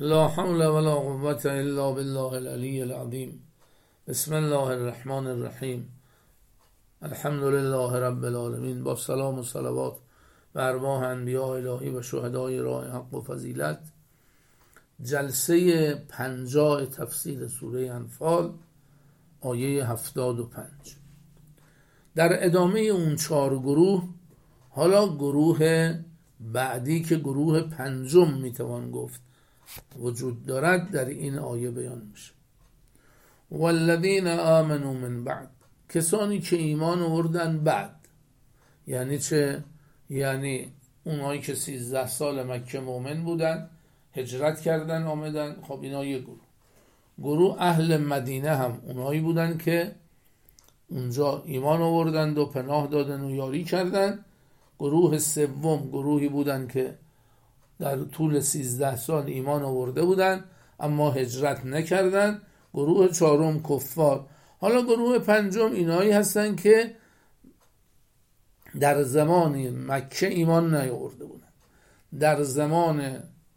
لا حول ولا قوة الا بالله العلی العظیم. بسم الله الرحمن الرحیم. الحمد لله رب العالمین. با سلام و صلوات بر ارواح انبیاء الهی و شهدای راه حق و فضیلت، جلسه 50 تفسیر سوره انفال، آیه 75. در ادامه اون 4 گروه، حالا گروه بعدی که گروه پنجم میتوان گفت وجود دارد در این آیه بیان میشه. والذین آمنوا من بعد، کسانی که ایمان آوردن بعد. یعنی چه؟ یعنی اونایی که 13 سال مکه مؤمن بودن، هجرت کردن آمدن. خب اینا یه گروه اهل مدینه هم اونایی بودن که اونجا ایمان آوردند و پناه دادن و یاری کردن. گروه سوم گروهی بودن که در طول 13 سال ایمان آورده بودن اما هجرت نکردن. گروه چهارم کفار. حالا گروه پنجم اینایی هستن که در زمان مکه ایمان نیاورده بودن، در زمان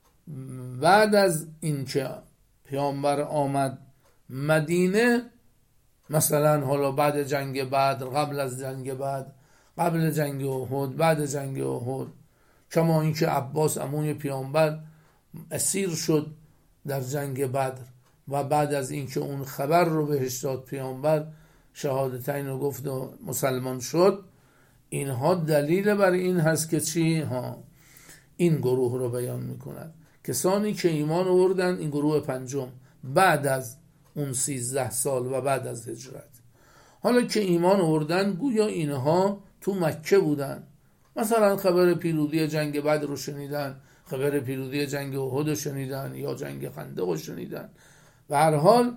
بعد از اینکه پیامبر آمد مدینه، مثلا حالا بعد جنگ بدر، قبل از جنگ بدر، قبل جنگ احد، بعد جنگ احد، کما اینکه عباس عموی پیامبر اسیر شد در جنگ بدر و بعد از اینکه اون خبر رو بهش داد پیامبر، شهادتین رو گفت و مسلمان شد. اینها دلیل بر این هست که چی؟ این گروه رو بیان میکنند، کسانی که ایمان آوردن، این گروه پنجم، بعد از اون 13 سال و بعد از هجرت. حالا که ایمان آوردن، گویا اینها تو مکه بودن، مثلا خبر پیروزی جنگ بدر رو شنیدن، خبر پیروزی جنگ احد رو شنیدن، یا جنگ خندق رو شنیدن. به هر حال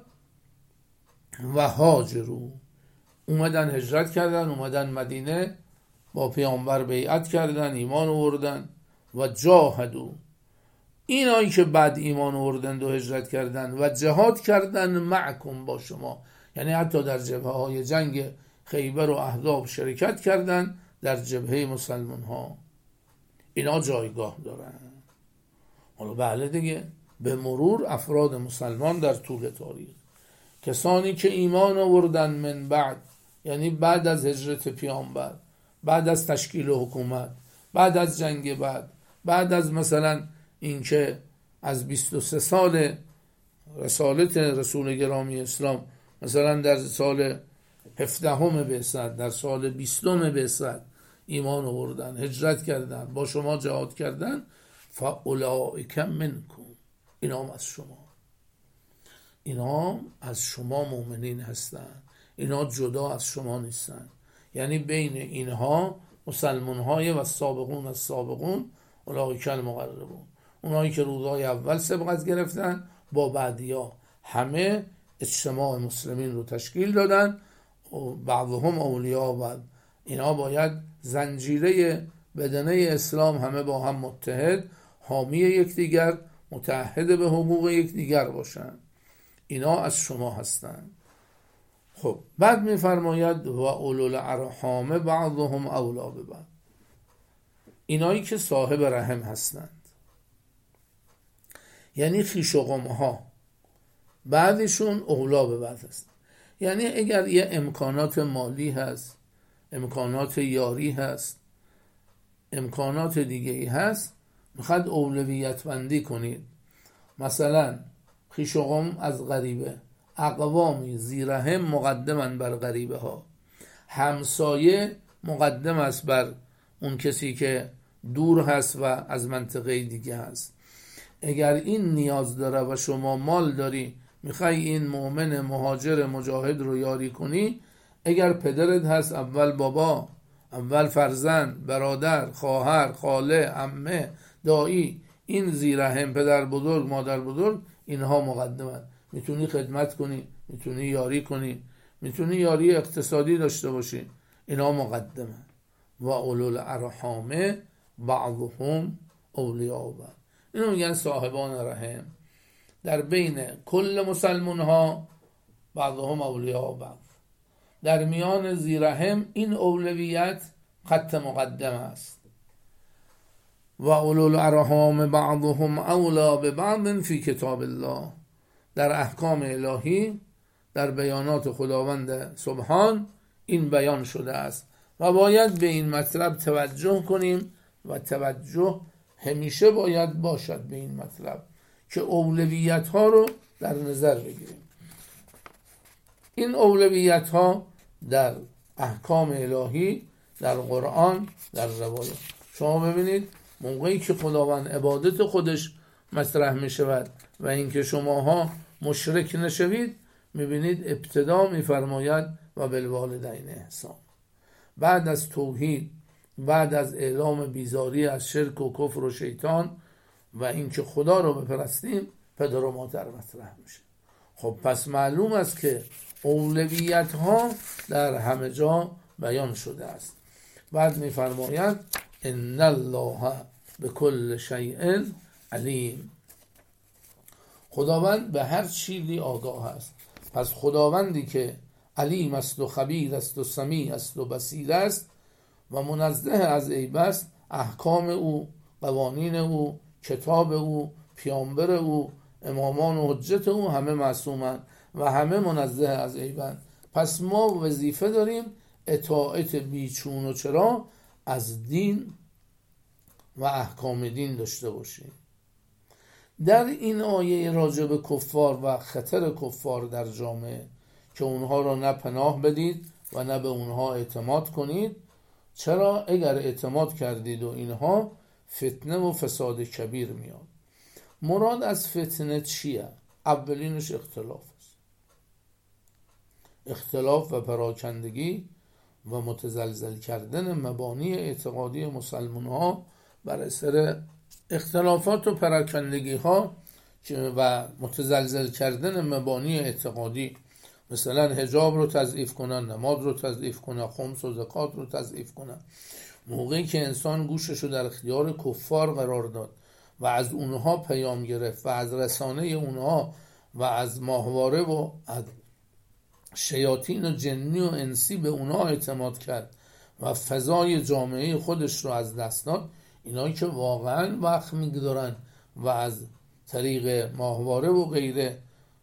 و هاجروا، اومدن هجرت کردن، اومدن مدینه، با پیامبر بیعت کردن، ایمان آوردن. و جاهدوا، اینایی که بعد ایمان آوردن و هجرت کردن و جهاد کردن معکم، با شما، یعنی حتی در جبهه های جنگ خیبر و احزاب شرکت کردن، در جبهه مسلمان ها، اینا جایگاه دارن. حالا بله دیگه، به مرور افراد مسلمان در طول تاریخ، کسانی که ایمان آوردن من بعد، یعنی بعد از هجرت پیامبر، بعد از تشکیل حکومت، بعد از جنگ بعد از مثلا اینکه از 23 سال رسالت رسول گرامی اسلام، مثلا در سال 17 بعثت، در سال 20 بعثت ایمان آوردن، هجرت کردن، با شما جهاد کردن. فاولئک منکم، اینا از شما، اینا از شما مؤمنین هستن، اینا جدا از شما نیستن. یعنی بین اینها مسلمان های و سابقون از سابقون، اولئک المقربون، اونایی که روزهای اول سبقت گرفتن با بعدیا، همه اجتماع مسلمین رو تشکیل دادن و بعضهم اولیاء بعض. اینا باید زنجیره بدنه اسلام همه با هم متحد، حامی یکدیگر، متعهد به حقوق یکدیگر باشن. اینا از شما هستن. خب بعد میفرماید و اولو الارحام بعضهم اولی ببعض، اینایی که صاحب رحم هستند، یعنی خویش و قومها، بعضشون اولا به بعض هست. یعنی اگر یه امکانات مالی هست، امکانات یاری هست، امکانات دیگه‌ای هست، میخواد اولویت بندی کنید. مثلا خویش و قوم از غریبه، اقوامی زیرهم مقدمن بر غریبه ها، همسایه مقدم است بر اون کسی که دور هست و از منطقه دیگه هست. اگر این نیاز داره و شما مال داری، میخوای این مؤمن مهاجر مجاهد رو یاری کنی، اگر پدرت هست، اول بابا، اول فرزند، برادر، خواهر، خاله، عمه، دایی، این زیرهم، پدر بزرگ، مادر بزرگ، اینها مقدمن. میتونی خدمت کنی، میتونی یاری کنی، میتونی یاری اقتصادی داشته باشی، اینا مقدمن. و اولو الارحام بعضهم اولیاء بعض، اینو میگن صاحبان رحم. در بین کل مسلمان ها بعضهم اولیاء بعض، در میان زیرهم این اولویت خط مقدم است. و اولو الارحام بعضهم اولی ببعض فی کتاب الله. در احکام الهی، در بیانات خداوند سبحان این بیان شده است و باید به این مطلب توجه کنیم و توجه همیشه باید باشد به این مطلب که اولویت ها رو در نظر بگیریم. این اولویت ها در احکام الهی، در قرآن، در روایات. شما ببینید موقعی که خداوند عبادت خودش مطرح می شود و اینکه شماها مشرک نشوید، میبینید ابتدا میفرماید و بالوالدین احسان. بعد از توحید، بعد از اعلام بیزاری از شرک و کفر و شیطان و اینکه خدا رو بپرستیم، پدر و مادر مطرح میشه. خب پس معلوم است که اولویت ها در همه جا بیان شده است. بعد میفرماید ان الله بكل شیء علیم. خداوند به هر چیزی آگاه است. پس خداوندی که علیم است و خبیر است و سمیع است و بصیر است و منزه از عیب است، احکام او، قوانین او، کتاب او، پیامبر او، امامان و حجت او همه معصومند و همه منزه از عیبند. پس ما وظیفه داریم اطاعت بیچون و چرا از دین و احکام دین داشته باشیم. در این آیه راجع به کفار و خطر کفار در جامعه که اونها را نه پناه بدید و نه به اونها اعتماد کنید. چرا؟ اگر اعتماد کردید و اینها، فتنه و فساد کبیر میاد. مراد از فتنه چیه؟ اولینش اختلاف است. اختلاف و پراکندگی و متزلزل کردن مبانی اعتقادی مسلمان ها بر اثر اختلافات و پراکندگی ها و متزلزل کردن مبانی اعتقادی، مثلا حجاب رو تضعیف کنن، نماز رو تضعیف کنن، خمس و زکات رو تضعیف کنن. موقعی که انسان گوشش رو در اختیار کفار قرار داد و از اونها پیام گرفت و از رسانه اونها و از ماهواره و از شیاطین و جنی و انسی به اونها اعتماد کرد و فضای جامعه خودش رو از دست داد، اینایی که واقعا وقت میگذارن و از طریق ماهواره و غیره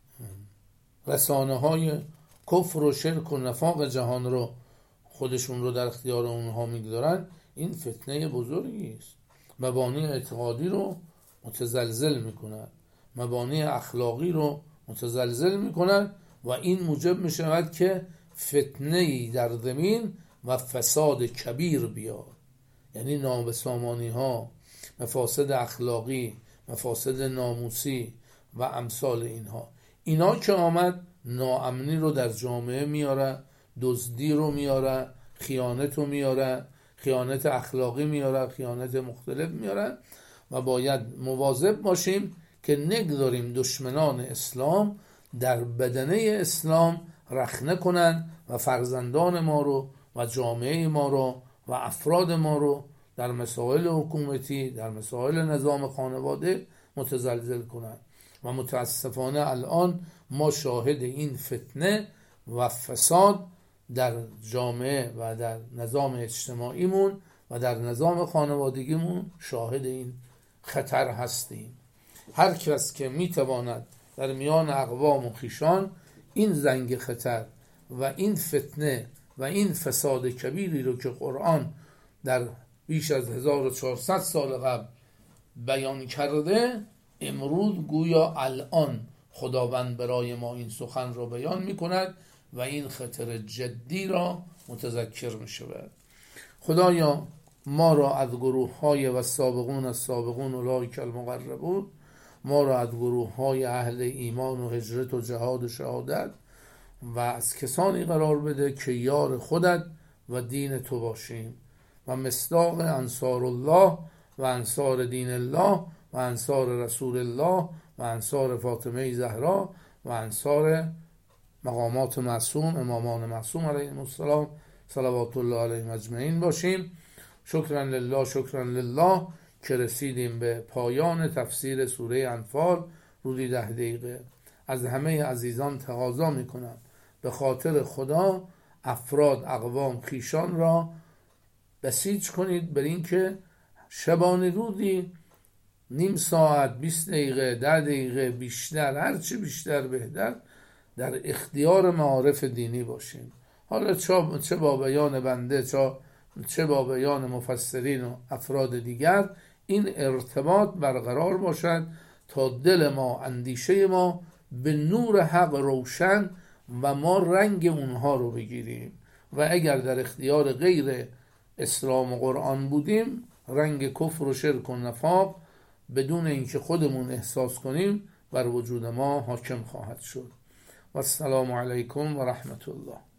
رسانه های کفر و شرک و نفاق جهان رو خودشون رو در اختیار اونها میگذارن، این فتنه بزرگی است. مبانی اعتقادی رو متزلزل میکنن، مبانی اخلاقی رو متزلزل میکنن و این موجب میشود که فتنه‌ای در زمین و فساد کبیر بیاد. یعنی نابسامانی ها، مفاسد اخلاقی، مفاسد ناموسی و امثال اینها. اینا که آمد ناامنی رو در جامعه میاره، دزدی رو میاره، خیانت رو میاره، خیانت اخلاقی میاره، خیانت مختلف میاره و باید مواظب باشیم که نگذاریم دشمنان اسلام در بدنه اسلام رخنه کنن و فرزندان ما رو و جامعه ما رو و افراد ما رو در مسائل حکومتی، در مسائل نظام خانواده متزلزل کنن. و متاسفانه الان ما شاهد این فتنه و فساد در جامعه و در نظام اجتماعیمون و در نظام خانوادگیمون شاهد این خطر هستیم. هر کس که میتواند در میان اقوام و خویشان این زنگ خطر و این فتنه و این فساد کبیری رو که قرآن در بیش از 1400 سال قبل بیان کرده، امروز گویا الان خداوند برای ما این سخن را بیان می کند و این خطر جدی را متذکر می شود. خدایا ما را از گروه های و سابقون از سابقون اولئک المقربون، ما را از گروه های اهل ایمان و هجرت و جهاد و شهادت و از کسانی قرار بده که یار خودت و دین تو باشیم و مصداق انصار الله و انصار دین الله و انصار رسول الله و انصار فاطمه زهرا و انصار مقامات معصوم، امامان معصوم علیهم السلام صلوات الله علیهم اجمعین باشیم. شکرا لله، شکرا لله که رسیدیم به پایان تفسیر سوره انفال روزی 10 دقیقه. از همه عزیزان تقاضا میکنم به خاطر خدا افراد، اقوام، خویشان را بسیج کنید بر این که شبانه رودی نیم ساعت، 20 دقیقه، 10 دقیقه بیشتر، هرچی بیشتر بهتر، در اختیار معارف دینی باشیم. حالا چه با بیان بنده چه با بیان مفسرین و افراد دیگر این ارتباط برقرار باشد تا دل ما، اندیشه ما به نور حق روشن و ما رنگ اونها رو بگیریم و اگر در اختیار غیر اسلام و قرآن بودیم رنگ کفر و شرک و نفاق بدون اینکه خودمون احساس کنیم بر وجود ما حاکم خواهد شد. و السلام علیکم و رحمت الله.